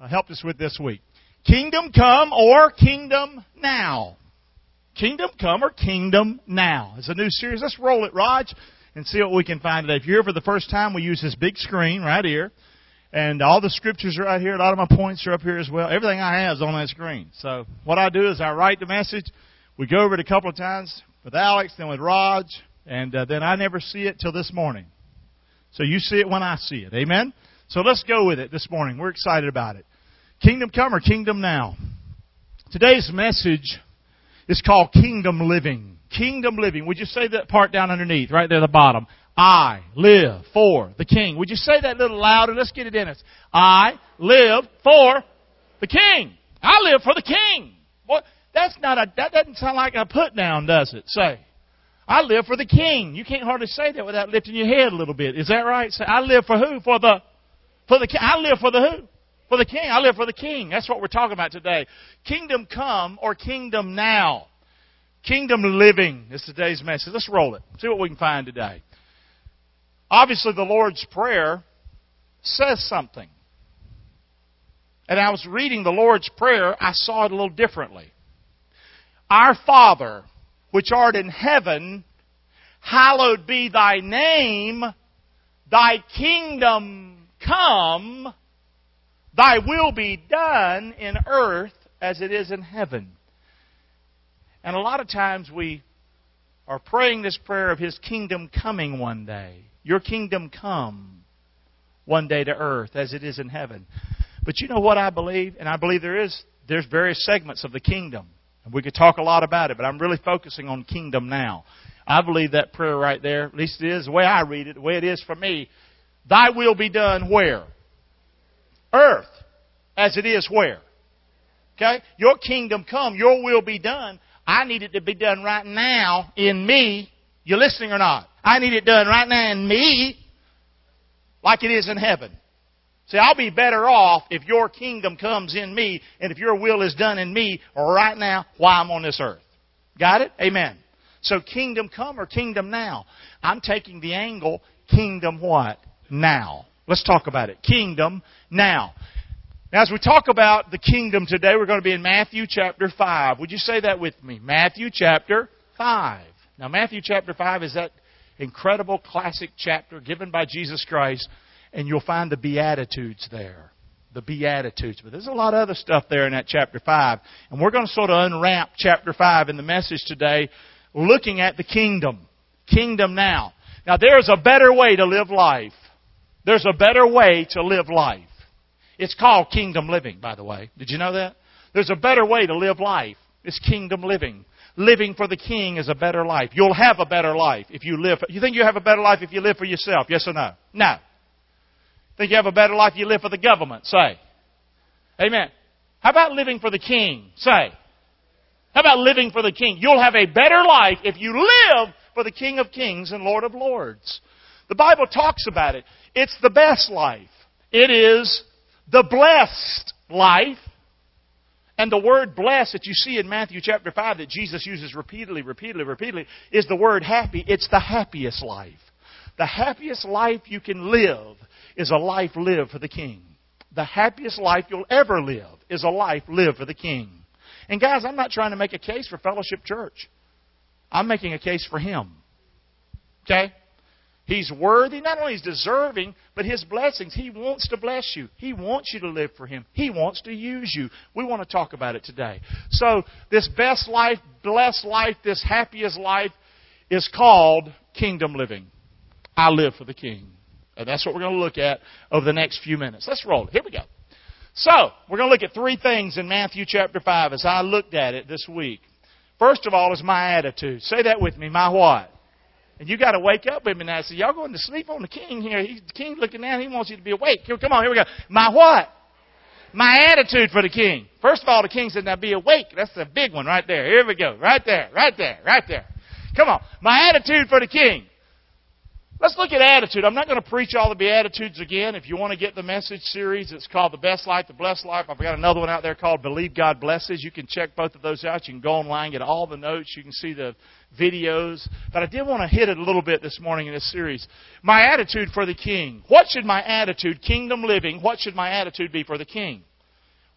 helped us with this week. Kingdom come or kingdom now. Kingdom come or kingdom now. It's a new series. Let's roll it, Raj, and see what we can find today. If you're here for the first time, we use this big screen right here. And all the scriptures are right here. A lot of my points are up here as well. Everything I have is on that screen. So what I do is I write the message. We go over it a couple of times with Alex, then with Raj, and then I never see it till this morning. So you see it when I see it. Amen? So let's go with it this morning. We're excited about it. Kingdom come or kingdom now? Today's message is called Kingdom Living. Kingdom Living. Would you say that part down underneath, right there at the bottom? I live for the King. Would you say that a little louder? Let's get it in us. I live for the King. I live for the King. Boy, that doesn't sound like a put down, does it? Say, I live for the King. You can't hardly say that without lifting your head a little bit. Is that right? Say, I live for who? For the King. I live for the who? For the King. I live for the King. That's what we're talking about today. Kingdom come or kingdom now? Kingdom living is today's message. Let's roll it. See what we can find today. Obviously, the Lord's Prayer says something. And I was reading the Lord's Prayer, I saw it a little differently. Our Father, which art in heaven, hallowed be thy name. Thy kingdom come. Thy will be done in earth as it is in heaven. And a lot of times we are praying this prayer of His kingdom coming one day. Your kingdom come one day to earth as it is in heaven. But you know what I believe? And I believe there's various segments of the kingdom. And we could talk a lot about it, but I'm really focusing on kingdom now. I believe that prayer right there, at least it is the way I read it, the way it is for me. Thy will be done where? Earth. As it is where? Okay? Your kingdom come. Your will be done. I need it to be done right now in me. You listening or not? I need it done right now in me like it is in heaven. See, I'll be better off if your kingdom comes in me and if your will is done in me right now while I'm on this earth. Got it? Amen. So kingdom come or kingdom now? I'm taking the angle, kingdom what? Now. Let's talk about it. Kingdom now. Now, as we talk about the kingdom today, we're going to be in Matthew chapter 5. Would you say that with me? Matthew chapter 5. Now, Matthew chapter 5 is that incredible classic chapter given by Jesus Christ, and you'll find the Beatitudes there. The Beatitudes. But there's a lot of other stuff there in that chapter 5. And we're going to sort of unwrap chapter 5 in the message today, looking at the kingdom. Kingdom now. Now, there's a better way to live life. There's a better way to live life. It's called kingdom living, by the way. Did you know that? There's a better way to live life. It's kingdom living. Living for the King is a better life. You'll have a better life if you live. You think you have a better life if you live for yourself? Yes or no? No. Think you have a better life if you live for the government? Say. Amen. How about living for the King? Say. How about living for the King? You'll have a better life if you live for the King of Kings and Lord of Lords. The Bible talks about it. It's the best life. It is the blessed life. And the word blessed that you see in Matthew chapter 5 that Jesus uses repeatedly, is the word happy. It's the happiest life. The happiest life you can live is a life lived for the King. The happiest life you'll ever live is a life lived for the King. And guys, I'm not trying to make a case for Fellowship Church. I'm making a case for Him. Okay? He's worthy. Not only is He deserving, but His blessings. He wants to bless you. He wants you to live for Him. He wants to use you. We want to talk about it today. So, this best life, blessed life, this happiest life is called kingdom living. I live for the King. And that's what we're going to look at over the next few minutes. Let's roll it. Here we go. So, we're going to look at 3 things in Matthew chapter 5 as I looked at it this week. First of all is my attitude. Say that with me. My what? And you got to wake up with me now. So y'all going to sleep on the King here. The King's looking down. He wants you to be awake. Come on, here we go. My what? My attitude for the King. First of all, the King said, now be awake. That's the big one right there. Here we go. Right there. Come on. My attitude for the King. Let's look at attitude. I'm not going to preach all the Beatitudes again. If you want to get the message series, it's called The Best Life, The Blessed Life. I've got another one out there called Believe God Blesses. You can check both of those out. You can go online, get all the notes. You can see the videos. But I did want to hit it a little bit this morning in this series. My attitude for the King. What should my attitude, kingdom living, what should my attitude be for the King?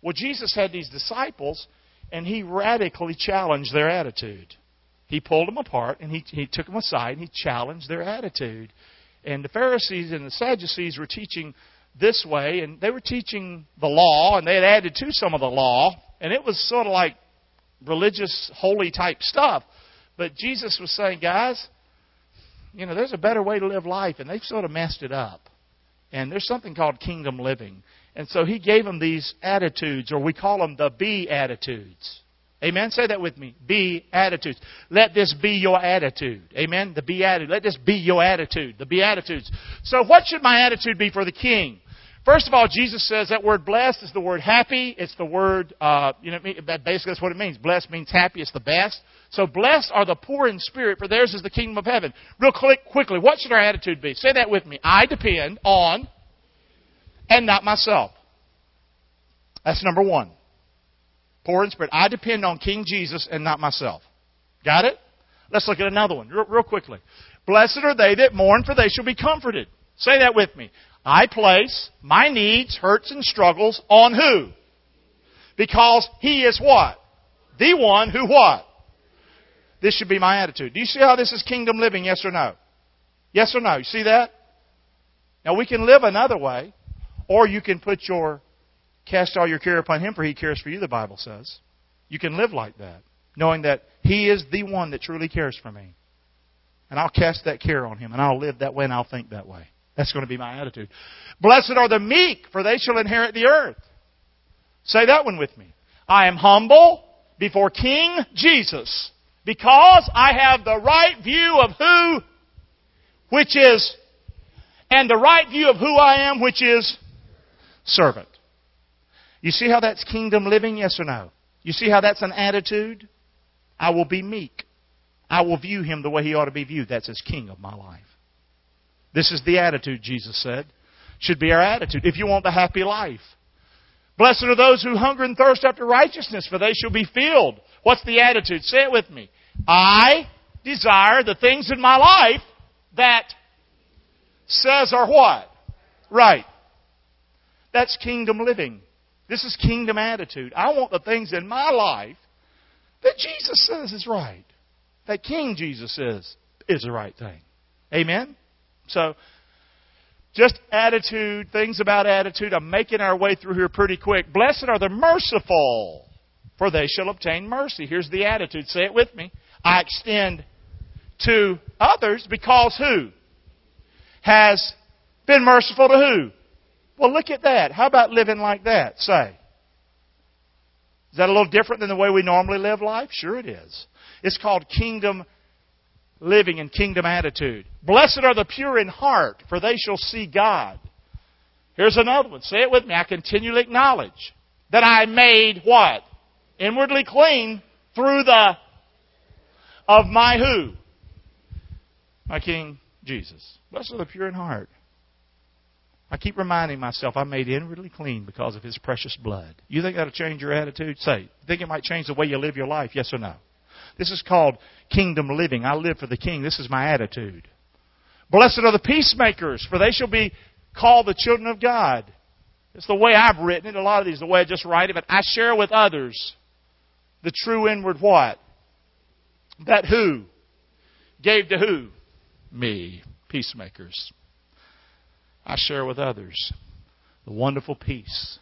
Well, Jesus had these disciples, and He radically challenged their attitude. He pulled them apart, and he took them aside, and He challenged their attitude. And the Pharisees and the Sadducees were teaching this way, and they were teaching the law, and they had added to some of the law, and it was sort of like religious, holy type stuff. But Jesus was saying, guys, there's a better way to live life, and they've sort of messed it up. And there's something called kingdom living. And so He gave them these attitudes, or we call them the Beatitudes. Amen? Say that with me. Beatitudes. Let this be your attitude. Amen? The Beatitude. Let this be your attitude. The Beatitudes. So what should my attitude be for the King? First of all, Jesus says that word blessed is the word happy. It's the word, basically that's what it means. Blessed means happy. It's the best. So blessed are the poor in spirit, for theirs is the kingdom of heaven. Real quickly, what should our attitude be? Say that with me. I depend on and not myself. That's number one. Poor in spirit. I depend on King Jesus and not myself. Got it? Let's look at another one real quickly. Blessed are they that mourn, for they shall be comforted. Say that with me. I place my needs, hurts, and struggles on who? Because He is what? The one who what? This should be my attitude. Do you see how this is kingdom living, yes or no? Yes or no? You see that? Now we can live another way, or you can cast all your care upon Him, for He cares for you, the Bible says. You can live like that, knowing that He is the one that truly cares for me. And I'll cast that care on Him, and I'll live that way, and I'll think that way. That's going to be my attitude. Blessed are the meek, for they shall inherit the earth. Say that one with me. I am humble before King Jesus, because I have the right view of and the right view of who I am, which is servant. You see how that's kingdom living, yes or no? You see how that's an attitude? I will be meek. I will view Him the way He ought to be viewed. That's as King of my life. This is the attitude, Jesus said, should be our attitude if you want the happy life. Blessed are those who hunger and thirst after righteousness, for they shall be filled. What's the attitude? Say it with me. I desire the things in my life that says are what? Right. That's kingdom living. This is kingdom attitude. I want the things in my life that Jesus says is right. That King Jesus says is the right thing. Amen? So, just attitude, things about attitude. I'm making our way through here pretty quick. Blessed are the merciful, for they shall obtain mercy. Here's the attitude. Say it with me. I extend to others because who? Has been merciful to who? Well, look at that. How about living like that? Say. Is that a little different than the way we normally live life? Sure it is. It's called kingdom living and kingdom attitude. Blessed are the pure in heart, for they shall see God. Here's another one. Say it with me. I continually acknowledge that I made what? Inwardly clean through of my who? My King Jesus. Blessed are the pure in heart. I keep reminding myself I'm made inwardly clean because of His precious blood. You think that'll change your attitude? Say, you think it might change the way you live your life? Yes or no? This is called kingdom living. I live for the King. This is my attitude. Blessed are the peacemakers, for they shall be called the children of God. It's the way I've written it. A lot of these, the way I just write it. But I share with others the true inward what? That who? Gave to who? Me. Peacemakers. I share with others the wonderful peace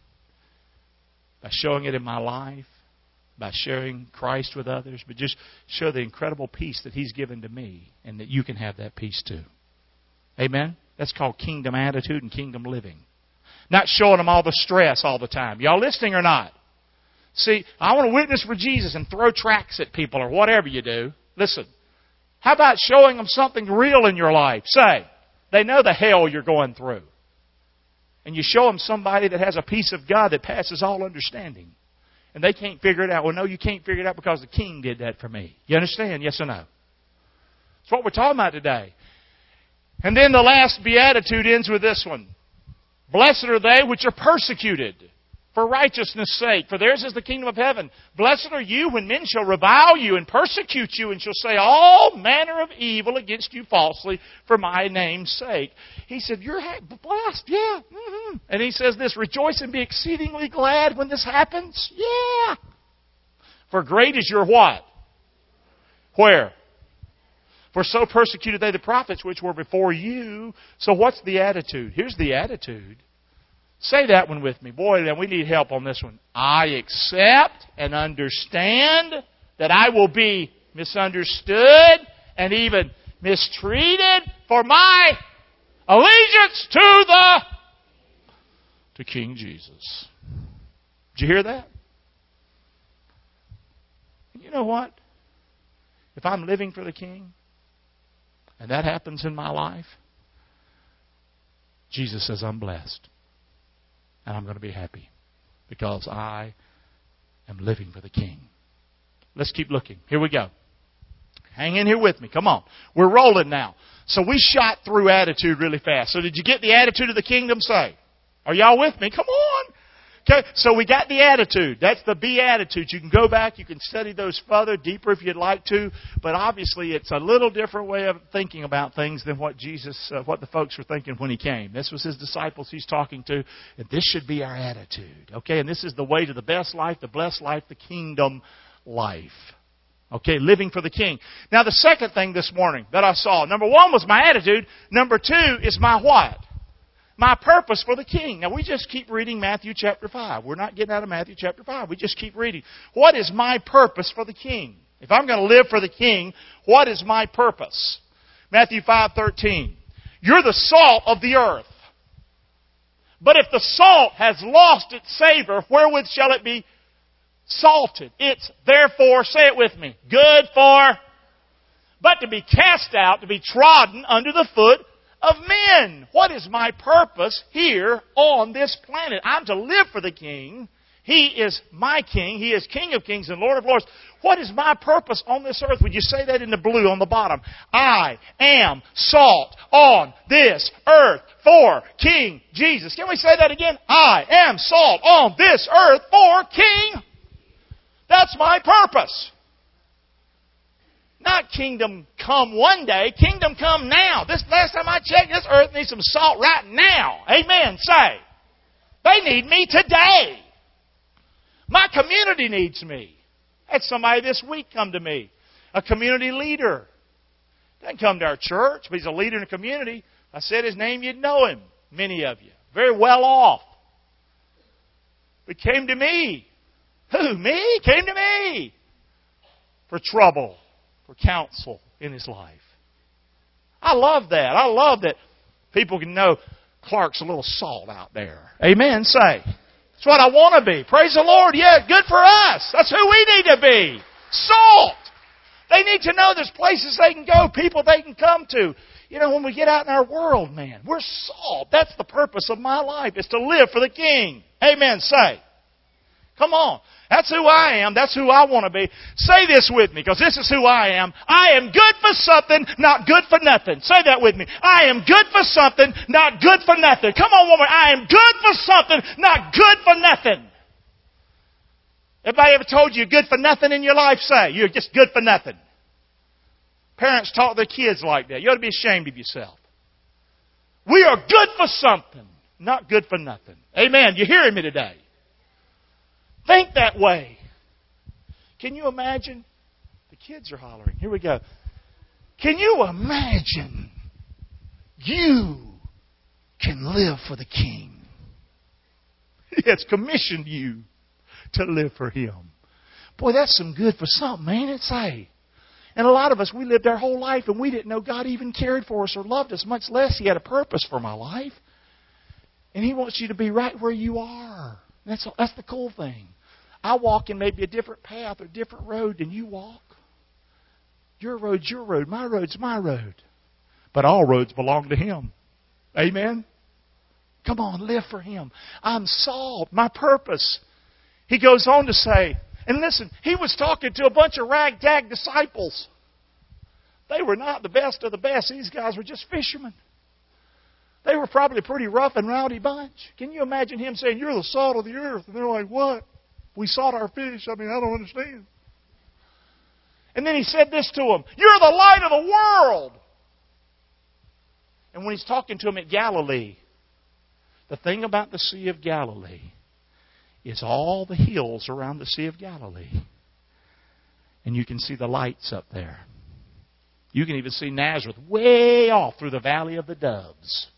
by showing it in my life, by sharing Christ with others, but just show the incredible peace that He's given to me and that you can have that peace too. Amen? That's called kingdom attitude and kingdom living. Not showing them all the stress all the time. Y'all listening or not? See, I want to witness for Jesus and throw tracts at people or whatever you do. Listen, how about showing them something real in your life? Say, they know the hell you're going through. And you show them somebody that has a peace of God that passes all understanding. And they can't figure it out. Well, no, you can't figure it out because the King did that for me. You understand? Yes or no? That's what we're talking about today. And then the last beatitude ends with this one. Blessed are they which are persecuted for righteousness' sake, for theirs is the kingdom of heaven. Blessed are you when men shall revile you and persecute you and shall say all manner of evil against you falsely for my name's sake. He said, you're blessed, yeah. Mm-hmm. And he says this, rejoice and be exceedingly glad when this happens. Yeah. For great is your what? Where? For so persecuted they the prophets which were before you. So what's the attitude? Here's the attitude. Say that one with me. Boy, then we need help on this one. I accept and understand that I will be misunderstood and even mistreated for my allegiance to King Jesus. Did you hear that? You know what? If I'm living for the King, and that happens in my life, Jesus says I'm blessed. And I'm going to be happy because I am living for the King. Let's keep looking. Here we go. Hang in here with me. Come on. We're rolling now. So we shot through attitude really fast. So did you get the attitude of the kingdom? Say. Are y'all with me? Come on. Okay, so we got the attitude. That's the Beatitudes. You can go back. You can study those further, deeper if you'd like to. But obviously, it's a little different way of thinking about things than what what the folks were thinking when He came. This was His disciples He's talking to. And this should be our attitude. Okay, and this is the way to the best life, the blessed life, the kingdom life. Okay, living for the King. Now, the second thing this morning that I saw, number one was my attitude. Number two is my what? My purpose for the King. Now, we just keep reading Matthew chapter 5. We're not getting out of Matthew chapter 5. We just keep reading. What is my purpose for the King? If I'm going to live for the King, what is my purpose? Matthew 5:13. You're the salt of the earth. But if the salt has lost its savor, wherewith shall it be salted? It's therefore, say it with me, good for, but to be cast out, to be trodden under the foot of men. What is my purpose here on this planet? I'm to live for the King. He is my King. He is King of kings and Lord of lords. What is my purpose on this earth? Would you say that in the blue on the bottom? I am salt on this earth for King Jesus. Can we say that again? I am salt on this earth for King. That's my purpose. Not kingdom come one day, kingdom come now. This last time I checked, this earth needs some salt right now. Amen. Say. They need me today. My community needs me. I had somebody this week come to me. A community leader. Doesn't come to our church, but he's a leader in the community. I said his name, you'd know him. Many of you. Very well off. But came to me. Who? Me? Came to me. For trouble. For counsel in his life. I love that. I love that people can know Clark's a little salt out there. Amen. Say. That's what I want to be. Praise the Lord. Yeah, good for us. That's who we need to be. Salt. They need to know there's places they can go, people they can come to. You know, when we get out in our world, man, we're salt. That's the purpose of my life, is to live for the King. Amen. Say. Come on. That's who I am. That's who I want to be. Say this with me, because this is who I am. I am good for something, not good for nothing. Say that with me. I am good for something, not good for nothing. Come on, woman. I am good for something, not good for nothing. Everybody ever told you you're good for nothing in your life? Say, you're just good for nothing. Parents taught their kids like that. You ought to be ashamed of yourself. We are good for something, not good for nothing. Amen. You hearing me today? Think that way. Can you imagine? The kids are hollering. Here we go. Can you imagine you can live for the King? He has commissioned you to live for Him. Boy, that's some good for something, ain't it? Say. And a lot of us, we lived our whole life and we didn't know God even cared for us or loved us, much less He had a purpose for my life. And He wants you to be right where you are. That's the cool thing. I walk in maybe a different path or different road than you walk. Your road's your road. My road's my road. But all roads belong to Him. Amen? Come on, live for Him. I'm salt. My purpose. He goes on to say, and listen, He was talking to a bunch of ragtag disciples. They were not the best of the best. These guys were just fishermen. They were probably a pretty rough and rowdy bunch. Can you imagine him saying, "You're the salt of the earth"? And they're like, "What? We salt our fish. I don't understand." And then he said this to them, "You're the light of the world." And when he's talking to them at Galilee, the thing about the Sea of Galilee is all the hills around the Sea of Galilee. And you can see the lights up there. You can even see Nazareth way off through the Valley of the Doves.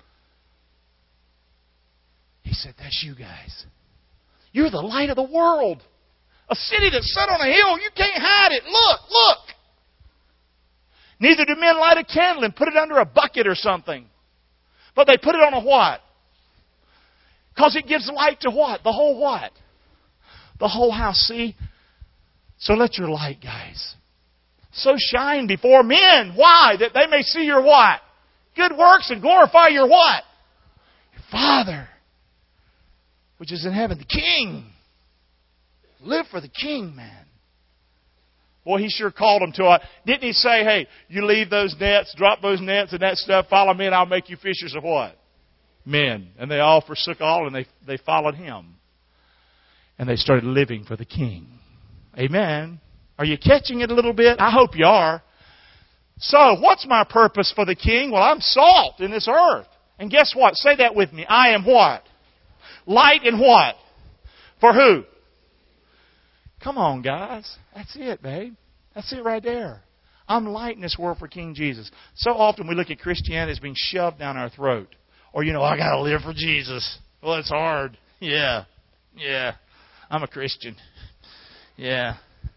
He said, "That's you guys. You're the light of the world. A city that's set on a hill. You can't hide it. Look. Neither do men light a candle and put it under a bucket or something. But they put it on a what? Because it gives light to what? The whole what? The whole house. See? So let your light, guys, so shine before men. Why? That they may see your what? Good works and glorify your what? Your Father, which is in heaven, the King. Live for the King, man. Boy, he sure called them to it. Didn't he say, "Hey, you leave those nets, drop those nets and that stuff, follow me and I'll make you fishers of what? Men." And they all forsook all and they followed him. And they started living for the King. Amen. Are you catching it a little bit? I hope you are. So, what's my purpose for the King? Well, I'm salt in this earth. And guess what? Say that with me. I am what? Light in what? For who? Come on, guys. That's it, babe. That's it right there. I'm light in this world for King Jesus. So often we look at Christianity as being shoved down our throat. Or, I got to live for Jesus. Well, it's hard. Yeah. I'm a Christian. Yeah.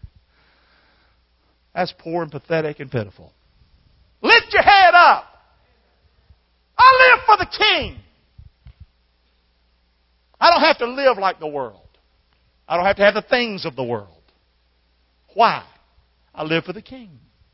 That's poor and pathetic and pitiful. Lift your head up. I live for the King. I don't have to live like the world. I don't have to have the things of the world. Why? I live for the King.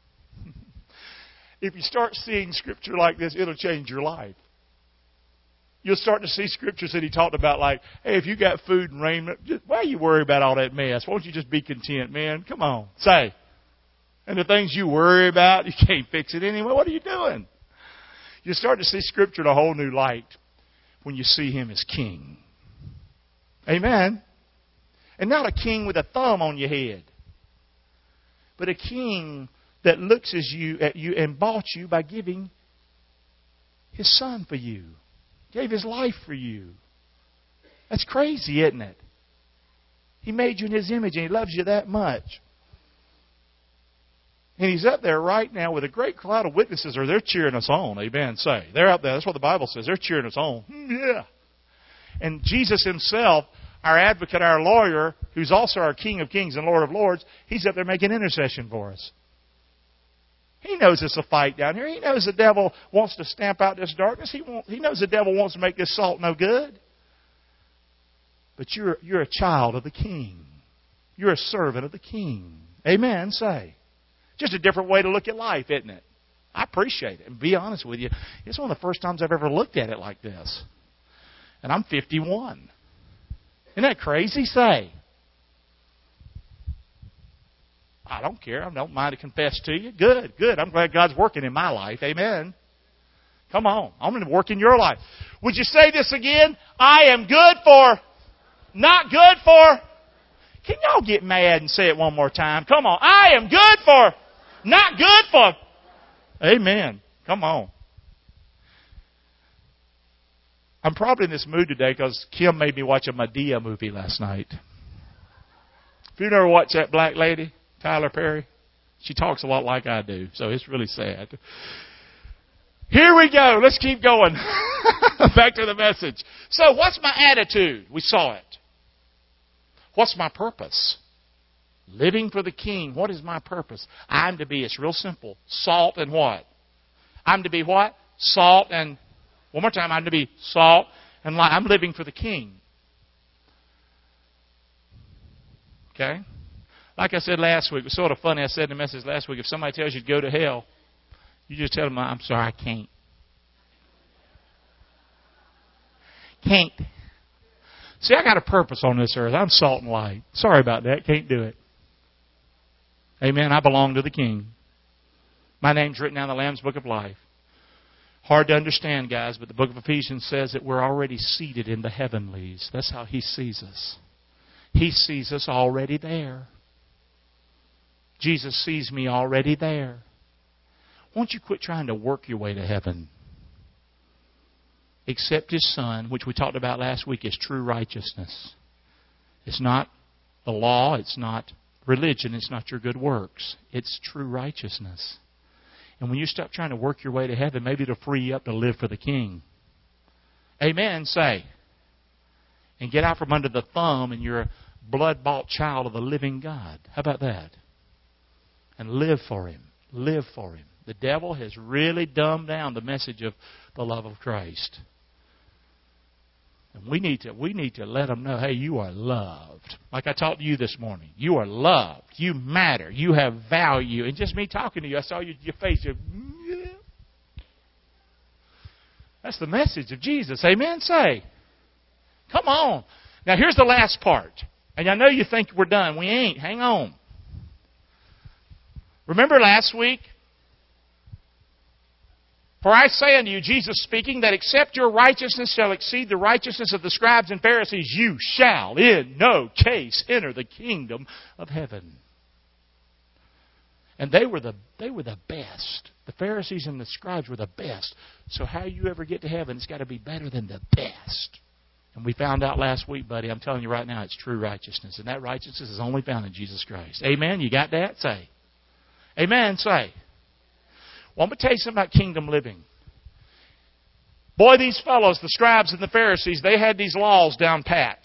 If you start seeing Scripture like this, it'll change your life. You'll start to see Scriptures that he talked about like, hey, if you got food and raiment, why you worry about all that mess? Why don't you just be content, man? Come on, say. And the things you worry about, you can't fix it anyway. What are you doing? You start to see Scripture in a whole new light when you see Him as King. Amen. And not a king with a thumb on your head, but a king that looks at you and bought you by giving His Son for you. Gave His life for you. That's crazy, isn't it? He made you in His image and He loves you that much. And He's up there right now with a great cloud of witnesses, or they're cheering us on. Amen. Say. They're up there. That's what the Bible says. They're cheering us on. Yeah. And Jesus Himself, our advocate, our lawyer, who's also our King of Kings and Lord of Lords, He's up there making intercession for us. He knows it's a fight down here. He knows the devil wants to stamp out this darkness. He knows the devil wants to make this salt no good. But you're a child of the King. You're a servant of the King. Amen. Say. Just a different way to look at life, isn't it? I appreciate it. And be honest with you, it's one of the first times I've ever looked at it like this. And I'm 51. Isn't that crazy? Say. I don't care. I don't mind to confess to you. Good. I'm glad God's working in my life. Amen. Come on. I'm going to work in your life. Would you say this again? I am good for, not good for. Can y'all get mad and say it one more time? Come on. I am good for, not good for. Amen. Come on. I'm probably in this mood today because Kim made me watch a Madea movie last night. If you've never watched that black lady, Tyler Perry, she talks a lot like I do, so it's really sad. Here we go. Let's keep going. Back to the message. So what's my attitude? We saw it. What's my purpose? Living for the King. What is my purpose? I'm to be, it's real simple, salt and what? I'm to be what? Salt and, one more time, I'm to be salt and light. I'm living for the King. Okay? Like I said last week, it was sort of funny. I said in the message last week, if somebody tells you to go to hell, you just tell them, I'm sorry, I can't. Can't. See, I got a purpose on this earth. I'm salt and light. Sorry about that. Can't do it. Amen. I belong to the King. My name's written down in the Lamb's Book of Life. Hard to understand, guys, but the book of Ephesians says that we're already seated in the heavenlies. That's how He sees us. He sees us already there. Jesus sees me already there. Won't you quit trying to work your way to heaven? Accept His Son, which we talked about last week, is true righteousness. It's not the law. It's not religion. It's not your good works. It's true righteousness. And when you stop trying to work your way to heaven, maybe it'll free you up to live for the King. Amen, say. And get out from under the thumb and you're a blood-bought child of the living God. How about that? And live for Him. Live for Him. The devil has really dumbed down the message of the love of Christ. And we need to let them know, hey, you are loved. Like I talked to you this morning. You are loved. You matter. You have value. And just me talking to you, I saw your face. That's the message of Jesus. Amen? Say. Come on. Now here's the last part. And I know you think we're done. We ain't. Hang on. Remember last week? For I say unto you, Jesus speaking, that except your righteousness shall exceed the righteousness of the scribes and Pharisees, you shall in no case enter the kingdom of heaven. And they were the best. The Pharisees and the scribes were the best. So how you ever get to heaven, it's got to be better than the best. And we found out last week, buddy, I'm telling you right now, it's true righteousness. And that righteousness is only found in Jesus Christ. Amen? You got that? Say. Amen? Say. Well, I'm going to tell you something about kingdom living. Boy, these fellows, the scribes and the Pharisees, they had these laws down pat.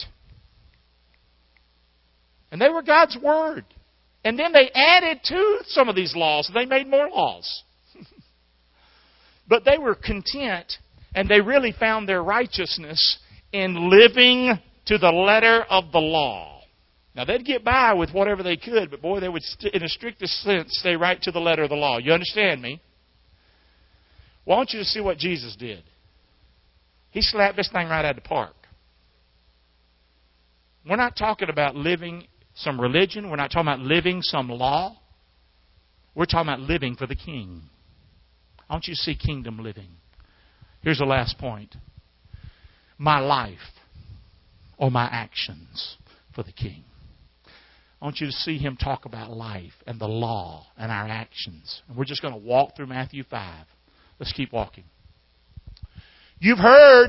And they were God's Word. And then they added to some of these laws. They made more laws. But they were content, and they really found their righteousness in living to the letter of the law. Now, they'd get by with whatever they could, but boy, they would, in a strictest sense, stay right to the letter of the law. You understand me? Well, I want you to see what Jesus did. He slapped this thing right out of the park. We're not talking about living some religion. We're not talking about living some law. We're talking about living for the King. I want you to see kingdom living. Here's the last point. My life or my actions for the King. I want you to see Him talk about life and the law and our actions. And we're just going to walk through Matthew 5. Let's keep walking. You've heard,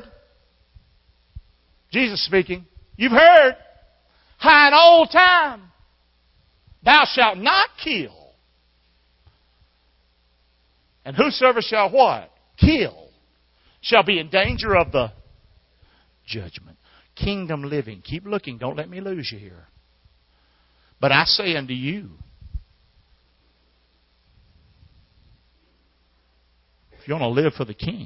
Jesus speaking, you've heard, how in old time, thou shalt not kill. And whosoever shall what? Kill. Shall be in danger of the judgment. Kingdom living. Keep looking. Don't let me lose you here. But I say unto you, if you want to live for the King,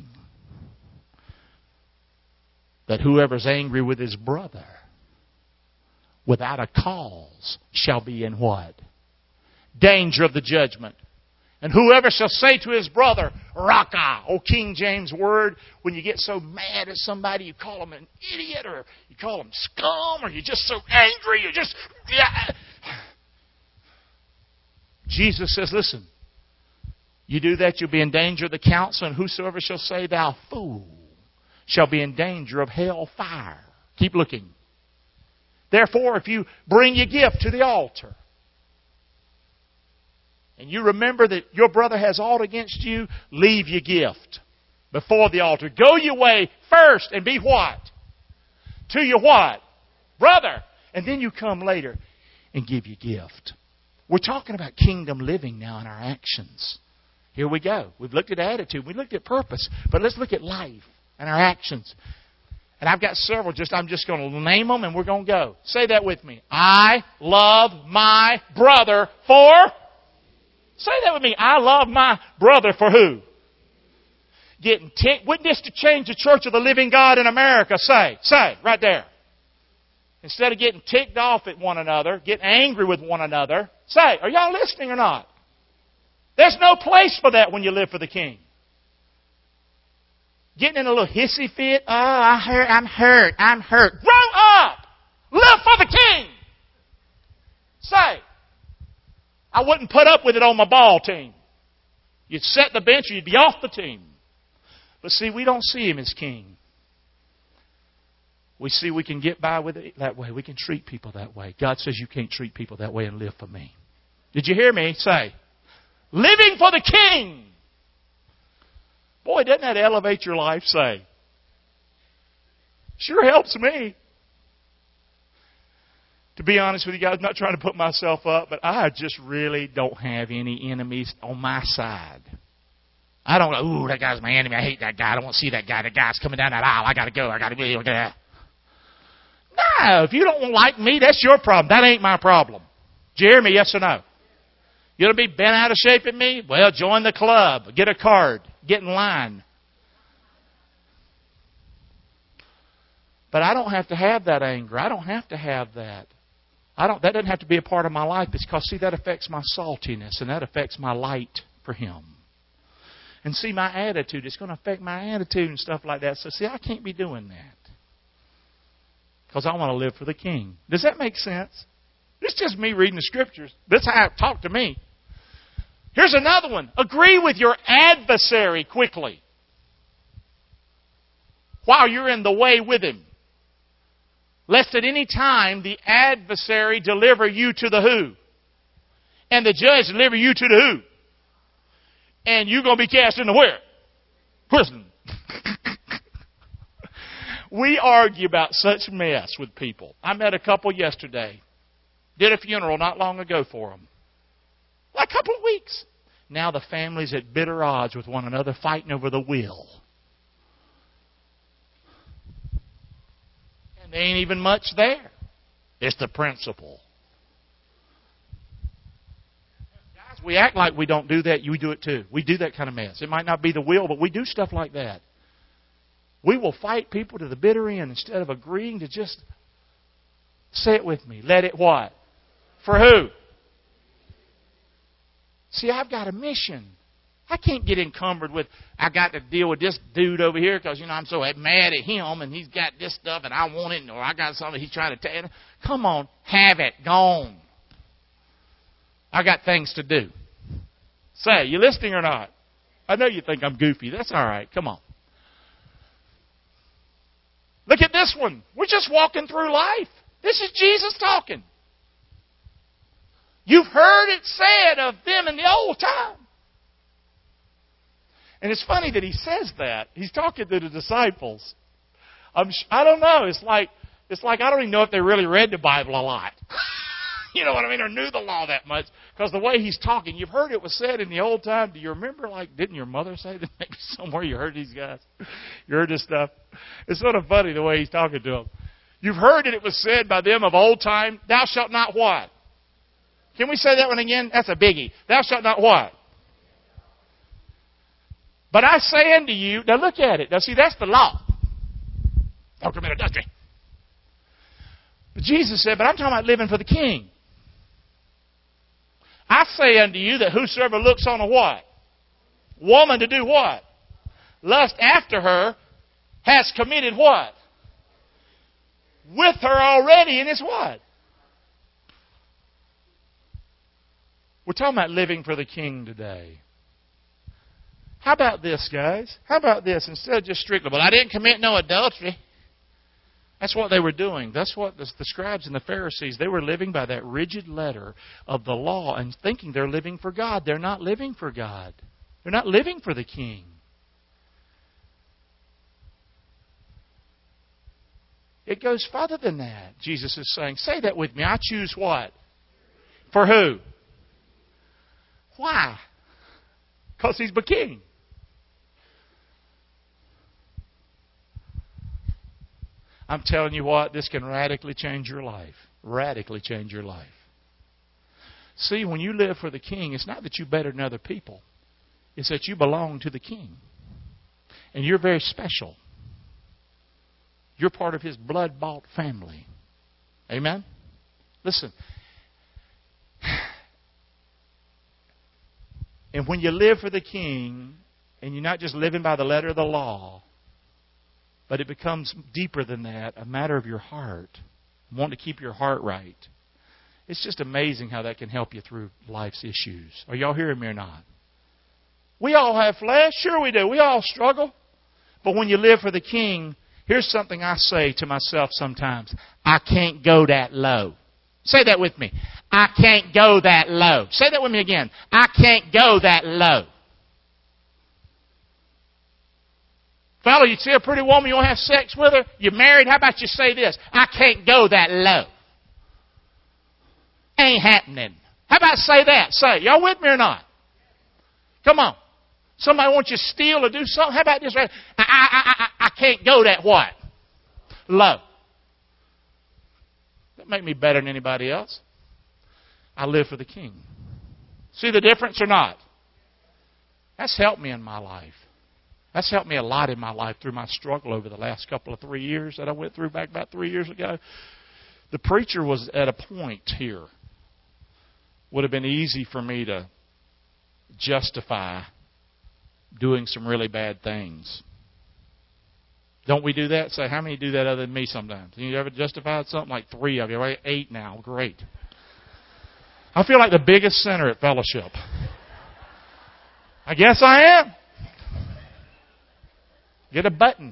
that whoever's angry with his brother without a cause shall be in what? Danger of the judgment. And whoever shall say to his brother, Raka, old King James word, when you get so mad at somebody, you call them an idiot, or you call them scum, or you're just so angry, you just... Yeah. Jesus says, listen, you do that, you'll be in danger of the council, and whosoever shall say, thou fool, shall be in danger of hell fire. Keep looking. Therefore, if you bring your gift to the altar, and you remember that your brother has aught against you, leave your gift before the altar. Go your way first and be what? To your what? Brother. And then you come later and give your gift. We're talking about kingdom living now in our actions. Here we go. We've looked at attitude. We looked at purpose. But let's look at life and our actions. And I've got several. I'm just going to name them and we're going to go. Say that with me. I love my brother for... Say that with me. I love my brother for who? Getting ticked. Wouldn't this to change the Church of the Living God in America? Say, right there. Instead of getting ticked off at one another, getting angry with one another, say, are y'all listening or not? There's no place for that when you live for the King. Getting in a little hissy fit. Oh, I'm hurt. Grow up! Live for the King! Say, I wouldn't put up with it on my ball team. You'd set the bench or you'd be off the team. But see, we don't see Him as king. We see we can get by with it that way. We can treat people that way. God says you can't treat people that way and live for me. Did you hear me say, living for the King? Boy, doesn't that elevate your life, say? Sure helps me. To be honest with you guys, I'm not trying to put myself up, but I just really don't have any enemies on my side. I don't go, ooh, that guy's my enemy. I hate that guy. I don't want to see that guy. That guy's coming down that aisle. I got to go. I got to be. No, if you don't like me, that's your problem. That ain't my problem. Did you hear me? Yes or no? You want to be bent out of shape at me? Well, join the club. Get a card. Get in line. But I don't have to have that anger. I don't have to have that. That doesn't have to be a part of my life because, see, that affects my saltiness and that affects my light for Him. And see, my attitude, it's going to affect my attitude and stuff like that. So, see, I can't be doing that because I want to live for the King. Does that make sense? It's just me reading the Scriptures. That's how it talk to me. Here's another one. Agree with your adversary quickly while you're in the way with him, lest at any time the adversary deliver you to the who? And the judge deliver you to the who? And you're going to be cast into where? Prison. We argue about such mess with people. I met a couple yesterday. Did a funeral not long ago for them. Like a couple of weeks. Now the family's at bitter odds with one another, fighting over the will. And there ain't even much there. It's the principle. Guys, we act like we don't do that. You do it too. We do that kind of mess. It might not be the will, but we do stuff like that. We will fight people to the bitter end instead of agreeing to just say it with me. Let it what? For who? See, I've got a mission. I can't get encumbered with, I got to deal with this dude over here because, I'm so mad at him and he's got this stuff and I want it, or I got something he's trying to tell. Come on, have it. Gone. I got things to do. Say, you listening or not? I know you think I'm goofy. That's all right. Come on. Look at this one. We're just walking through life. This is Jesus talking. You've heard it said of them in the old time. And it's funny that He says that. He's talking to the disciples. I don't know. It's like I don't even know if they really read the Bible a lot. You know what I mean? Or knew the law that much. Because the way He's talking, you've heard it was said in the old time. Do you remember, didn't your mother say that? Maybe somewhere you heard these guys. You heard this stuff. It's sort of funny the way He's talking to them. You've heard that it was said by them of old time, thou shalt not what? Can we say that one again? That's a biggie. Thou shalt not what? But I say unto you, now look at it. Now see, that's the law. Don't commit adultery. But Jesus said, but I'm talking about living for the King. I say unto you that whosoever looks on a what? Woman to do what? Lust after her has committed what? With her already in his what? We're talking about living for the King today. How about this, guys? How about this? Instead of just strictly, well, I didn't commit no adultery. That's what they were doing. That's what the scribes and the Pharisees, they were living by that rigid letter of the law and thinking they're living for God. They're not living for God. They're not living for the King. It goes farther than that. Jesus is saying, say that with me. I choose what? For who? Why? Because He's the King. I'm telling you what, this can radically change your life. Radically change your life. See, when you live for the King, it's not that you're better than other people. It's that you belong to the King. And you're very special. You're part of His blood-bought family. Amen? Listen. And when you live for the King, and you're not just living by the letter of the law, but it becomes deeper than that, a matter of your heart, wanting to keep your heart right. It's just amazing how that can help you through life's issues. Are y'all hearing me or not? We all have flesh. Sure we do. We all struggle. But when you live for the King, here's something I say to myself sometimes. I can't go that low. Say that with me. I can't go that low. Say that with me again. I can't go that low. Fellow, you see a pretty woman, you want to have sex with her? You're married, how about you say this? I can't go that low. Ain't happening. How about say that? Say, y'all with me or not? Come on. Somebody wants you to steal or do something. How about this? I can't go that what? Low. That make me better than anybody else. I live for the King. See the difference or not? That's helped me in my life. That's helped me a lot in my life through my struggle over the last couple of 3 years that I went through back about 3 years ago. The preacher was at a point here. Would have been easy for me to justify doing some really bad things. Don't we do that? Say, how many do that other than me sometimes? You ever justified something? Like 3 of you. Right? 8 now. Great. I feel like the biggest sinner at Fellowship. I guess I am. Get a button.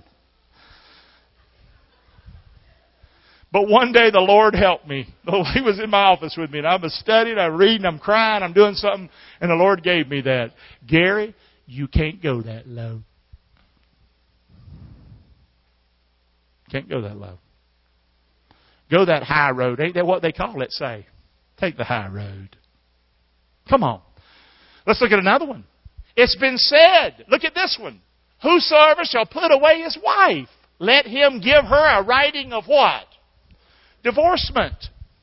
But one day the Lord helped me. He was in my office with me, and I was studying, I'm reading, I'm crying, I'm doing something, and the Lord gave me that. Gary, you can't go that low. Can't go that low. Go that high road. Ain't that what they call it? Say, take the high road. Come on. Let's look at another one. It's been said. Look at this one. Whosoever shall put away his wife, let him give her a writing of what? Divorcement.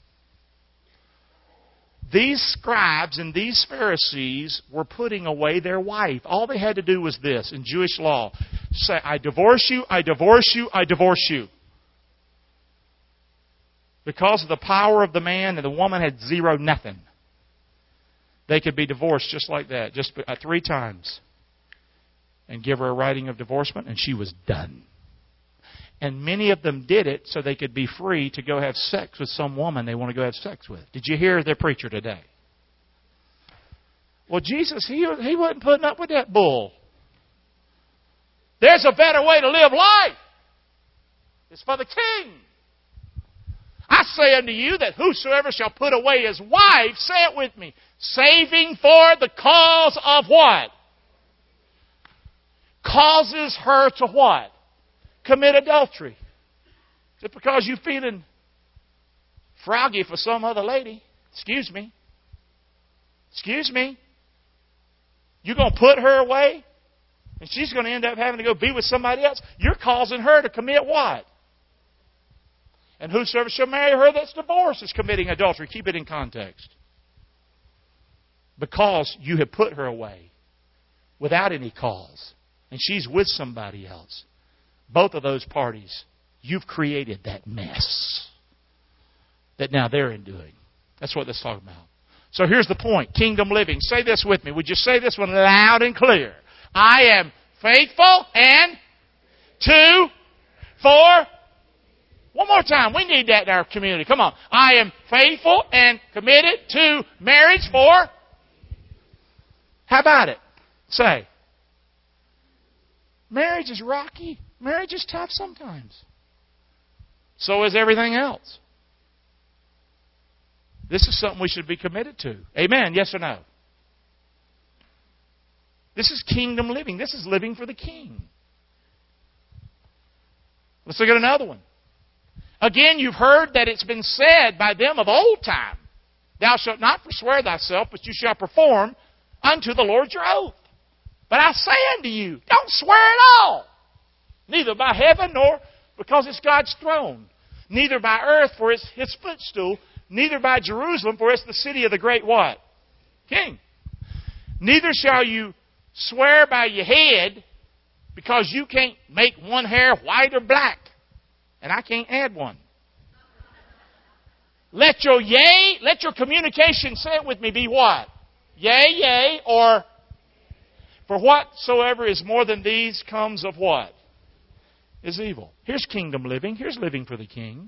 These scribes and these Pharisees were putting away their wife. All they had to do was this in Jewish law. Say, I divorce you, I divorce you, I divorce you. Because of the power of the man, and the woman had zero nothing. They could be divorced just like that, just 3 times. And give her a writing of divorcement, and she was done. And many of them did it so they could be free to go have sex with some woman they want to go have sex with. Did you hear their preacher today? Well, Jesus, he wasn't putting up with that bull. There's a better way to live life. It's for the King. I say unto you that whosoever shall put away his wife, say it with me, saving for the cause of what? Causes her to what? Commit adultery. Is it because you're feeling froggy for some other lady? Excuse me. Excuse me. You're going to put her away? And she's going to end up having to go be with somebody else? You're causing her to commit what? And whosoever shall marry her that's divorced is committing adultery. Keep it in context. Because you have put her away without any cause. And she's with somebody else. Both of those parties, you've created that mess that now they're enduring. That's what this is talking about. So here's the point. Kingdom living. Say this with me. Would you say this one loud and clear? I am faithful and 2, 4. One more time. We need that in our community. Come on. I am faithful and committed to marriage for. How about it? Say. Marriage is rocky. Marriage is tough sometimes. So is everything else. This is something we should be committed to. Amen? Yes or no? This is kingdom living. This is living for the King. Let's look at another one. Again, you've heard that it's been said by them of old time, thou shalt not forswear thyself, but you shall perform unto the Lord your oath. But I say unto you, don't swear at all. Neither by heaven nor because it's God's throne. Neither by earth for it's His footstool. Neither by Jerusalem for it's the city of the great what? King. Neither shall you swear by your head because you can't make one hair white or black. And I can't add one. Let your communication, say it with me, be what? Yea, yea, or for whatsoever is more than these comes of what? Is evil. Here's kingdom living. Here's living for the King.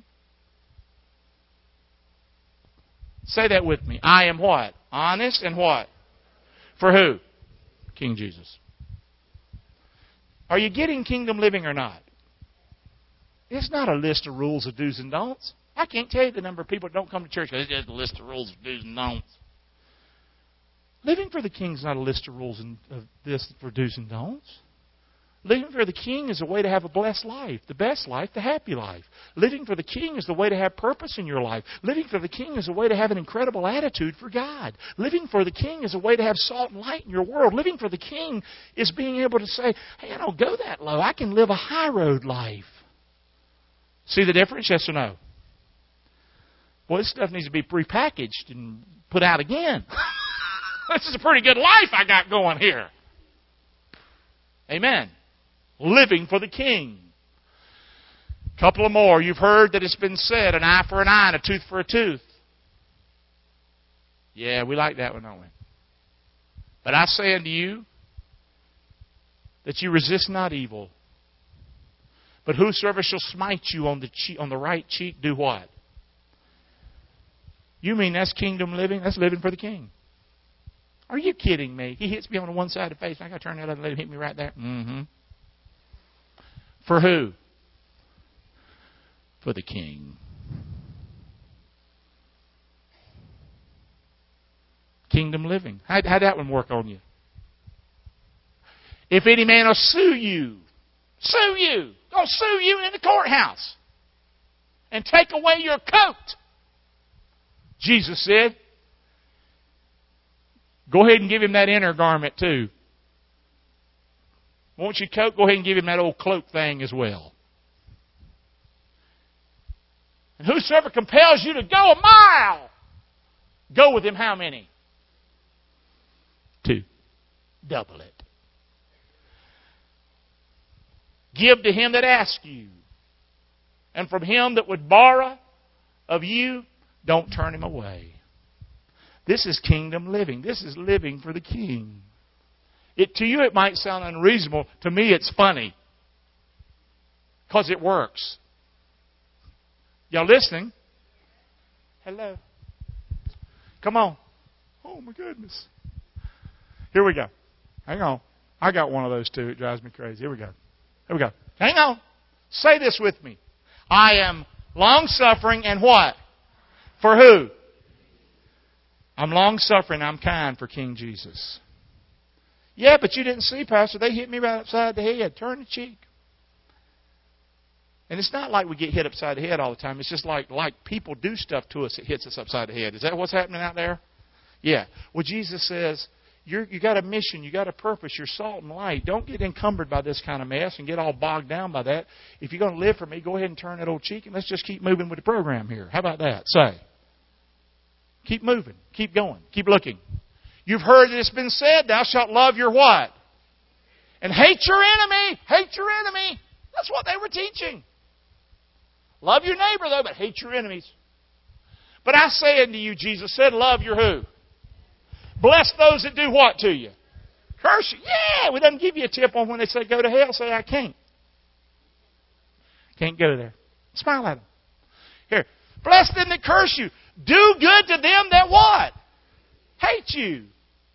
Say that with me. I am what? Honest and what? For who? King Jesus. Are you getting kingdom living or not? It's not a list of rules of do's and don'ts. I can't tell you the number of people that don't come to church because it's just a list of rules of do's and don'ts. Living for the King is not a list of rules of this for do's and don'ts. Living for the King is a way to have a blessed life, the best life, the happy life. Living for the King is the way to have purpose in your life. Living for the King is a way to have an incredible attitude for God. Living for the King is a way to have salt and light in your world. Living for the King is being able to say, hey, I don't go that low. I can live a high road life. See the difference? Yes or no? Boy, this stuff needs to be prepackaged and put out again. This is a pretty good life I got going here. Amen. Living for the King. A couple of more. You've heard that it's been said, an eye for an eye and a tooth for a tooth. Yeah, we like that one, don't we? But I say unto you that you resist not evil. But whosoever shall smite you on the right cheek, do what? You mean that's kingdom living? That's living for the King. Are you kidding me? He hits me on the one side of the face. I got to turn that other and let him hit me right there. Mm-hmm. For who? For the King. Kingdom living. How'd that one work on you? If any man will sue you, gonna sue you in the courthouse and take away your coat. Jesus said, go ahead and give him that inner garment too. Want your coat? Go ahead and give him that old cloak thing as well. And whosoever compels you to go a mile, go with him how many? 2. Double it. Give to him that asks you. And from him that would borrow of you, don't turn him away. This is kingdom living. This is living for the King. To you it might sound unreasonable. To me it's funny. Because it works. Y'all listening? Hello. Come on. Oh my goodness. Here we go. Hang on. I got one of those too. It drives me crazy. Here we go. Here we go. Hang on. Say this with me. I am long-suffering and what? For who? I'm long-suffering. I'm kind for King Jesus. Yeah, but you didn't see, Pastor. They hit me right upside the head. Turn the cheek. And it's not like we get hit upside the head all the time. It's just like people do stuff to us that hits us upside the head. Is that what's happening out there? Yeah. Well, Jesus says, you got a mission. You got a purpose. You're salt and light. Don't get encumbered by this kind of mess and get all bogged down by that. If you're going to live for me, go ahead and turn that old cheek and let's just keep moving with the program here. How about that? Say. Keep moving. Keep going. Keep looking. You've heard that it's been said, thou shalt love your what? And hate your enemy. Hate your enemy. That's what they were teaching. Love your neighbor, though, but hate your enemies. But I say unto you, Jesus said, love your who? Bless those that do what to you? Curse you. Yeah, we doesn't give you a tip on when they say go to hell. Say, I can't. Can't go there. Smile at them. Here. Bless them that curse you. Do good to them that what? Hate you.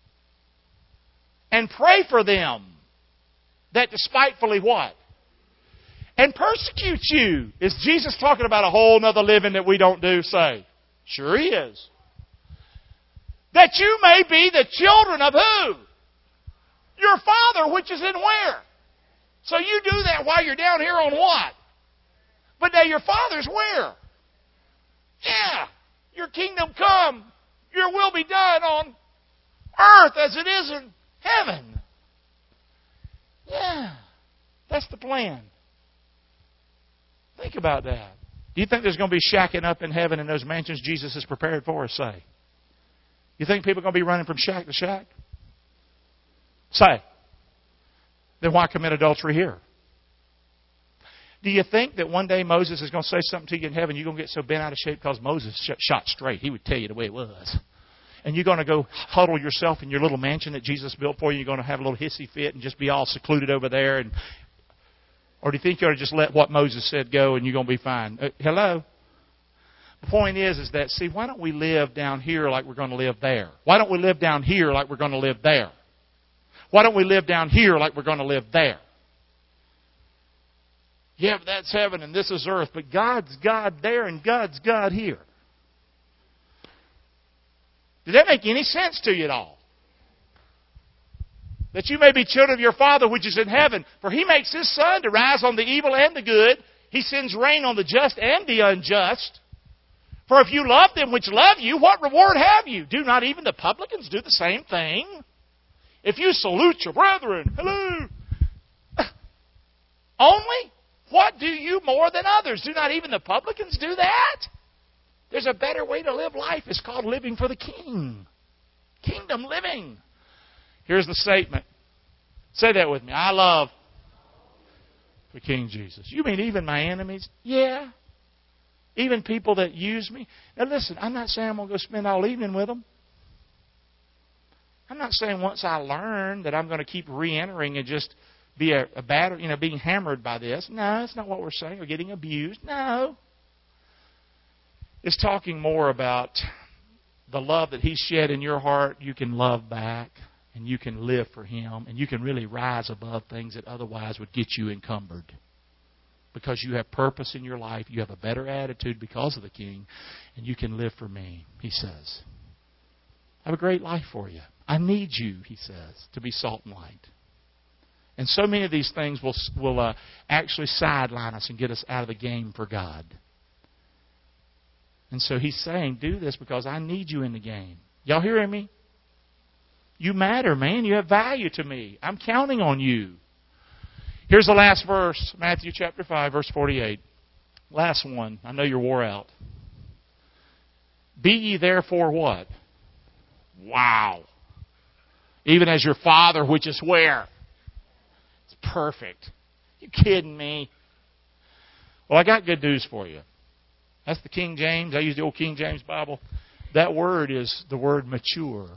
And pray for them that despitefully what? And persecute you. Is Jesus talking about a whole other living that we don't do? Say. Sure He is. That you may be the children of who? Your Father which is in where? So you do that while you're down here on what? But now your Father's where? Yeah. Your kingdom come. Your will be done on earth as it is in heaven. Yeah. That's the plan. Think about that. Do you think there's going to be shacking up in heaven in those mansions Jesus has prepared for us? Say. You think people are going to be running from shack to shack? Say. Then why commit adultery here? Do you think that one day Moses is going to say something to you in heaven, you're going to get so bent out of shape because Moses shot straight? He would tell you the way it was. And you're going to go huddle yourself in your little mansion that Jesus built for you. You're going to have a little hissy fit and just be all secluded over there. Or do you think you ought to just let what Moses said go and you're going to be fine? Hello? The point is that, see, why don't we live down here like we're going to live there? Why don't we live down here like we're going to live there? Why don't we live down here like we're going to live there? Yeah, but that's heaven and this is earth. But God's God there and God's God here. Did that make any sense to you at all? That you may be children of your Father which is in heaven. For He makes His sun to rise on the evil and the good. He sends rain on the just and the unjust. For if you love them which love you, what reward have you? Do not even the publicans do the same thing? If you salute your brethren, hello, only, what do you more than others? Do not even the publicans do that? There's a better way to live life. It's called living for the King. Kingdom living. Here's the statement. Say that with me. I love the King Jesus. You mean even my enemies? Yeah. Even people that use me. Now listen, I'm not saying I'm going to go spend all evening with them. I'm not saying once I learn that I'm going to keep re-entering and just be a battle, being hammered by this. No, that's not what we're saying. Or getting abused. No. It's talking more about the love that He shed in your heart. You can love back. And you can live for Him. And you can really rise above things that otherwise would get you encumbered. Because you have purpose in your life. You have a better attitude because of the King. And you can live for me, He says. I have a great life for you. I need you, He says, to be salt and light. And so many of these things will actually sideline us and get us out of the game for God. And so He's saying, do this because I need you in the game. Y'all hearing me? You matter, man. You have value to me. I'm counting on you. Here's the last verse, Matthew chapter 5, verse 48. Last one. I know you're wore out. Be ye therefore what? Wow. Even as your Father which is where? It's perfect. You kidding me? Well, I got good news for you. That's the King James. I use the old King James Bible. That word is the word mature.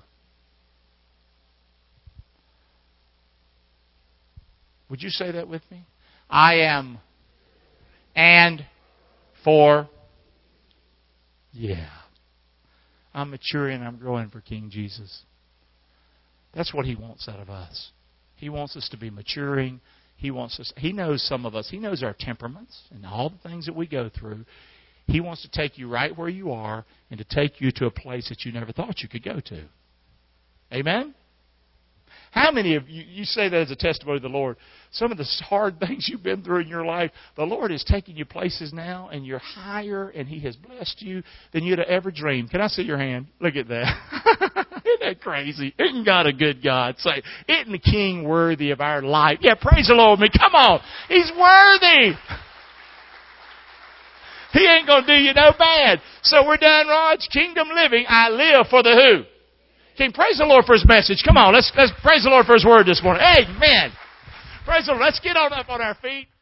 Would you say that with me? I am and for. Yeah. I'm maturing and I'm growing for King Jesus. That's what He wants out of us. He wants us to be maturing. He knows some of us. He knows our temperaments and all the things that we go through. He wants to take you right where you are and to take you to a place that you never thought you could go to. Amen? How many of you say that as a testimony to the Lord? Some of the hard things you've been through in your life, the Lord is taking you places now, and you're higher, and He has blessed you than you'd have ever dreamed. Can I see your hand? Look at that. Isn't that crazy? Isn't God a good God? Say, isn't the King worthy of our life? Yeah, praise the Lord. Come on. He's worthy. He ain't going to do you no bad. So we're done, Rog. Kingdom living. I live for the who? King. Praise the Lord for His message. Come on, let's praise the Lord for His word this morning. Amen. Praise the Lord. Let's get on up on our feet.